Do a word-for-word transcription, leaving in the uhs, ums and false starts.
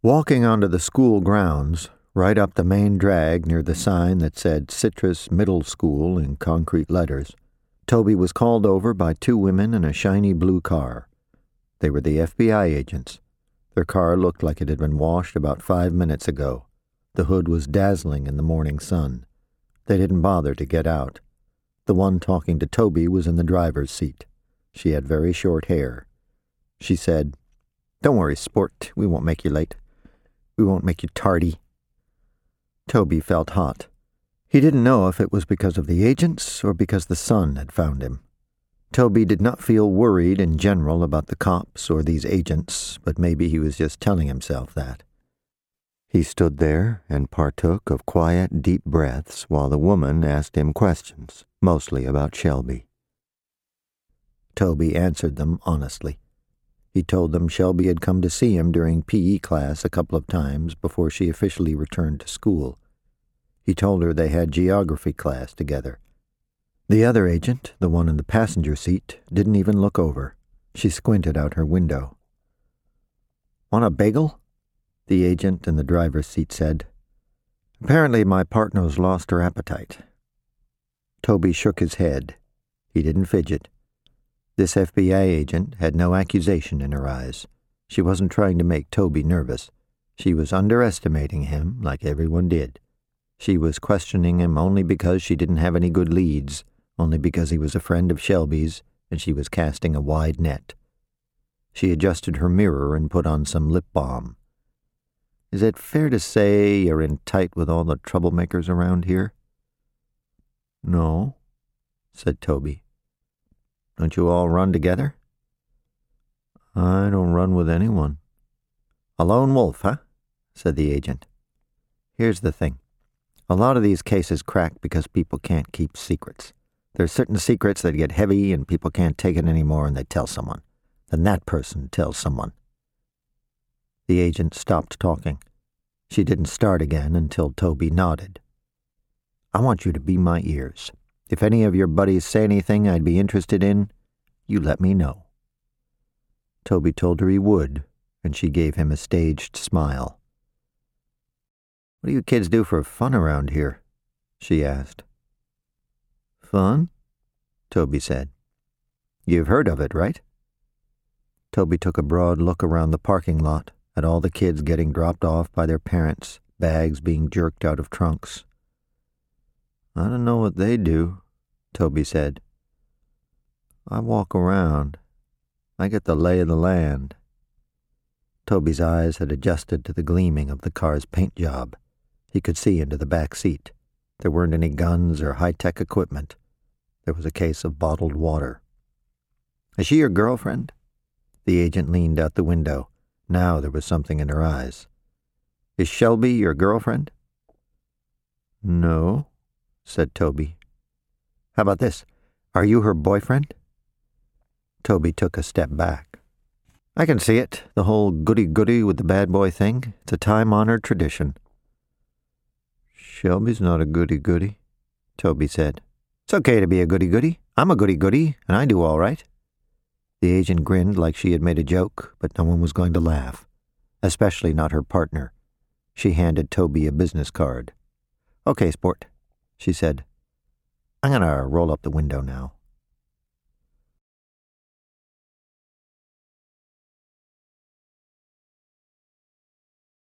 Walking onto the school grounds, right up the main drag near the sign that said Citrus Middle School in concrete letters, Toby was called over by two women in a shiny blue car. They were the F B I agents. Their car looked like it had been washed about five minutes ago. The hood was dazzling in the morning sun. They didn't bother to get out. The one talking to Toby was in the driver's seat. She had very short hair. She said, "Don't worry, sport. We won't make you late. We won't make you tardy." Toby felt hot. He didn't know if it was because of the agents or because the sun had found him. Toby did not feel worried in general about the cops or these agents, but maybe he was just telling himself that. He stood there and partook of quiet, deep breaths while the woman asked him questions, mostly about Shelby. Toby answered them honestly. He told them Shelby had come to see him during P E class a couple of times before she officially returned to school. He told her they had geography class together. The other agent, the one in the passenger seat, didn't even look over. She squinted out her window. "Want a bagel?" the agent in the driver's seat said. "Apparently my partner's lost her appetite." Toby shook his head. He didn't fidget. This F B I agent had no accusation in her eyes. She wasn't trying to make Toby nervous. She was underestimating him, like everyone did. She was questioning him only because she didn't have any good leads, only because he was a friend of Shelby's, and she was casting a wide net. She adjusted her mirror and put on some lip balm. "Is it fair to say you're in tight with all the troublemakers around here?" "No," said Toby. "Don't you all run together?" "I don't run with anyone." "A lone wolf, huh?" said the agent. "Here's the thing. A lot of these cases crack because people can't keep secrets. There's certain secrets that get heavy and people can't take it anymore and they tell someone. Then that person tells someone." The agent stopped talking. She didn't start again until Toby nodded. "I want you to be my ears. If any of your buddies say anything I'd be interested in, you let me know." Toby told her he would, and she gave him a staged smile. "What do you kids do for fun around here?" she asked. "Fun?" Toby said. "You've heard of it, right?" Toby took a broad look around the parking lot at all the kids getting dropped off by their parents, bags being jerked out of trunks. "I don't know what they do," Toby said. "I walk around. I get the lay of the land." Toby's eyes had adjusted to the gleaming of the car's paint job. He could see into the back seat. There weren't any guns or high-tech equipment. There was a case of bottled water. "Is she your girlfriend?" The agent leaned out the window. Now there was something in her eyes. "Is Shelby your girlfriend?" "No," said Toby. "How about this? Are you her boyfriend?" Toby took a step back. "I can see it, the whole goody-goody with the bad boy thing. It's a time-honored tradition." "Shelby's not a goody-goody," Toby said. "It's okay to be a goody-goody. I'm a goody-goody, and I do all right." The agent grinned like she had made a joke, but no one was going to laugh, especially not her partner. She handed Toby a business card. "Okay, sport," she said. "I'm going to roll up the window now."